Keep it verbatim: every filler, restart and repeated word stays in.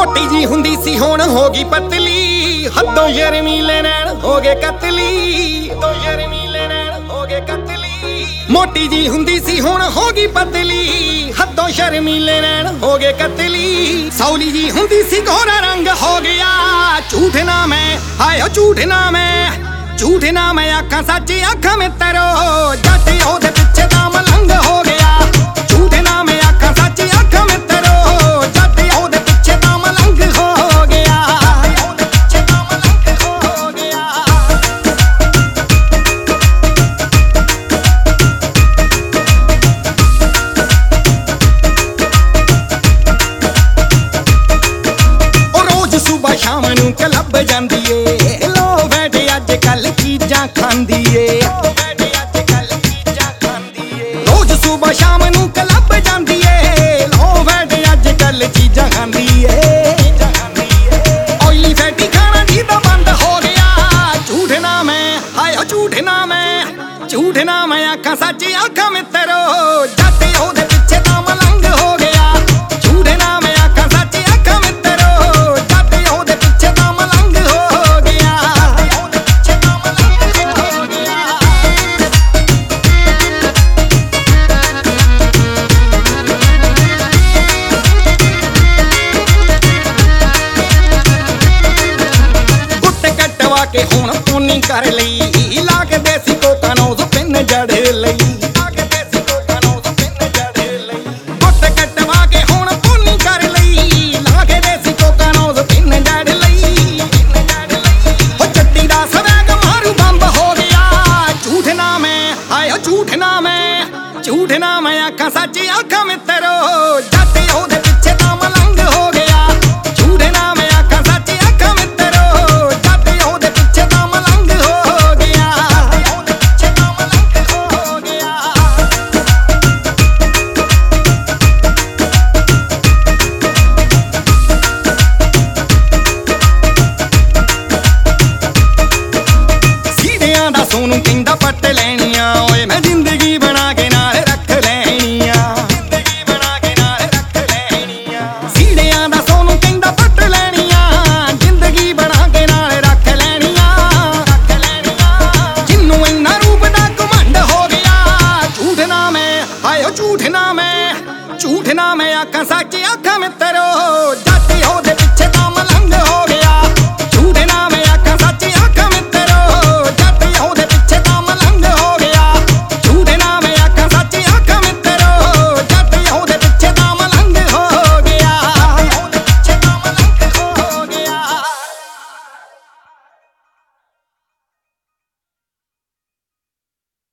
ਮੋਟੀ ਜੀ ਹੁੰਦੀ ਸੀ ਹੁਣ ਹੋ ਗਈ ਪਤਲੀ, ਹੱਦੋਂ ਸ਼ਰਮੀਲੇ ਨੈਣ ਹੋ ਗਏ ਕਤਲੀ, ਹੱਦੋਂ ਸ਼ਰਮੀਲੇ ਨੈਣ ਹੋ ਗਏ ਕਤਲੀ। ਮੋਟੀ ਜੀ ਹੁੰਦੀ ਸੀ ਹੁਣ ਹੋ ਗਈ ਪਤਲੀ, ਹੱਦੋਂ ਸ਼ਰਮੀਲੇ ਨੈਣ ਹੋ ਗਏ ਕਤਲੀ। ਸੌਲੀ ਜੀ ਹੁੰਦੀ ਸੀ ਗੋਰਾ ਰੰਗ ਹੋ ਗਿਆ, ਝੂਠ ਨਾ ਮੈਂ ਹਾਇਓ ਝੂਠ ਨਾ ਮੈਂ, ਝੂਠ ਨਾ ਮੈਂ ਆਖਾਂ ਸੱਚ ਆਖਾਂ ਮਿੱਤਰੋ, ਜੱਟ ਉਹਦੇ ਪਿੱਛੇ ਦਾ ਮਲੰਗ ਹੋ ਗਿਆ। ਝੂਠ ਨਾ ਮੈਂ ਆਖਾਂ ਸੱਚ ਆਖਾਂ ਮਿੱਤਰੋ, ਜੱਟ ਉਹਦੇ ਪਿੱਛੇ ਦਾ ਮਲੰਗ ਹੋ ਗਿਆ, ਉਹਦੇ ਪਿੱਛੇ ਦਾ ਮਲੰਗ ਹੋ ਗਿਆ। ਉਹ ਰੋਜ਼ ਸੁਬਹ ਸ਼ਾਮ ਨੂੰ ਕਲੱਬ ਜਾਂਦੀ ਏ, ਲੋ ਬੈਠੇ ਅੱਜ ਕੱਲ ਚੀਜ਼ਾਂ ਖਾਂਦੀ ਏ, ਅੱਜ ਕੱਲ ਚੀਜ਼ਾਂ ਖਾਂਦੀ ਏ। ਰੋਜ਼ ਸੁਬਹ ਸ਼ਾਮ ਨੂੰ ਕਲੱਬ ਜਾਂਦੀ ਏ, ਲੋ ਬੈਠੇ ਅੱਜ ਕੱਲ ਚੀਜ਼ਾਂ ਖਾਂਦੀ ਏ। ਓਇਲੀ ਫੈਟੀ ਖਾਣਾ ਜੀ ਦਾ ਬੰਦ ਹੋ ਗਿਆ, ਝੂਠ ਨਾ ਮੈਂ ਹਾਇਓ ਝੂਠ ਨਾ ਮੈਂ, ਝੂਠ ਨਾ ਮੈਂ ਆਖਾਂ ਸੱਚ ਆਖਾਂ ਮਿੱਤਰੋ, ਜੱਟ ਉਹਦੇ ਪਿੱਛੇ ਦਾ ਮਲੰਗ ਹੋ ਗਿਆ। ਝੂਠ ਨਾ ਮੈਂ ਆਖਾਂ ਸੱਚ ਆਖਾਂ ਮਿੱਤਰੋ, ਜੱਟ ਉਹਦੇ ਪਿੱਛੇ ਦਾ ਮਲੰਗ ਹੋ ਗਿਆ, ਉਹਦੇ ਪਿੱਛੇ ਦਾ ਮਲੰਗ ਹੋ ਗਿਆ। ਗੁੱਟ ਕਟਵਾ ਕੇ ਹੁਣ ਪੂਨੀ ਕਰ ਲਈ, ਲਾ ਕੇ ਦੇਸੀ ਕੋਕਾ ਨੋਜ਼ ਪਿੰਨ ਜੜ ਲਈ, ਲਾ ਕੇ ਦੇਸੀ ਕੋਕਾ ਨੋਜ਼ ਪਿੰਨ ਜੜ ਲਈ। ਗੁੱਟ ਕਟਵਾ ਕੇ ਹੁਣ ਪੂਨੀ ਕਰ ਲਈ, ਲਾ ਕੇ ਦੇਸੀ ਕੋਕਾ ਨੋਜ਼ ਪਿੰਨ ਜੜ ਲਈ, ਪਿੰਨ ਜੜ ਲਈ। ਉਹ ਚੱਡੀ ਦਾ ਸਵੈਗ ਮਾਰੂ ਬੰਬ ਹੋ ਗਿਆ, ਝੂਠ ਨਾ ਮੈਂ ਹਾਇਓ ਝੂਠ ਨਾ ਮੈਂ, ਝੂਠ ਨਾ ਮੈਂ ਆਖਾਂ ਸੱਚ ਆਖਾਂ ਮਿੱਤਰੋ, ਜੱਟ ਉਹਦੇ ਪਿੱਛੇ ਦਾ ਮਲੰਗ ਹੋ ਗਿਆ। ਝੂਠ ਨਾ ਮੈਂ ਆਖਾਂ ਸੱਚ ਆਖਾਂ ਮਿੱਤਰੋ, ਜੱਟ ਉਹਦੇ ਪਿੱਛੇ ਦਾ ਮਲੰਗ ਹੋ ਗਿਆ, ਉਹਦੇ ਪਿੱਛੇ ਦਾ ਮਲੰਗ ਹੋ ਗਿਆ। ਸੀੜਿਆਂ ਦਾ ਸੋਨੂੰ ਕਹਿੰਦਾ ਪੱਟ ਲੈਣੀਆਂ, ਓਏ ਮੈਂ ਜ਼ਿੰਦਗੀ ਬਣਾ ਕੇ ਨਾਲ ਰੱਖ ਲੈਣੀਆਂ, ਜ਼ਿੰਦਗੀ ਬਣਾ ਕੇ ਨਾਲ ਰੱਖ ਲੈਣੀਆਂ। ਸੀੜਿਆਂ ਦਾ ਸੋਨੂੰ ਕਹਿੰਦਾ ਪੱਟ ਲੈਣੀਆਂ, ਜ਼ਿੰਦਗੀ ਬਣਾ ਕੇ ਨਾਲ ਰੱਖ ਲੈਣੀਆਂ, ਰੱਖ ਲੈਣੀਆਂ। ਜਿੰਨੂੰ ਇੰਨਾ ਰੂਪ ਦਾ ਘਮੰਡ ਹੋ ਗਿਆ, ਝੂਠ ਨਾ ਮੈਂ ਹਾਇਓ ਝੂਠ ਨਾ ਮੈਂ, ਝੂਠ ਨਾ ਮੈਂ ਆਖਾਂ ਸੱਚ ਆਖਾਂ ਮਿੱਤਰੋ,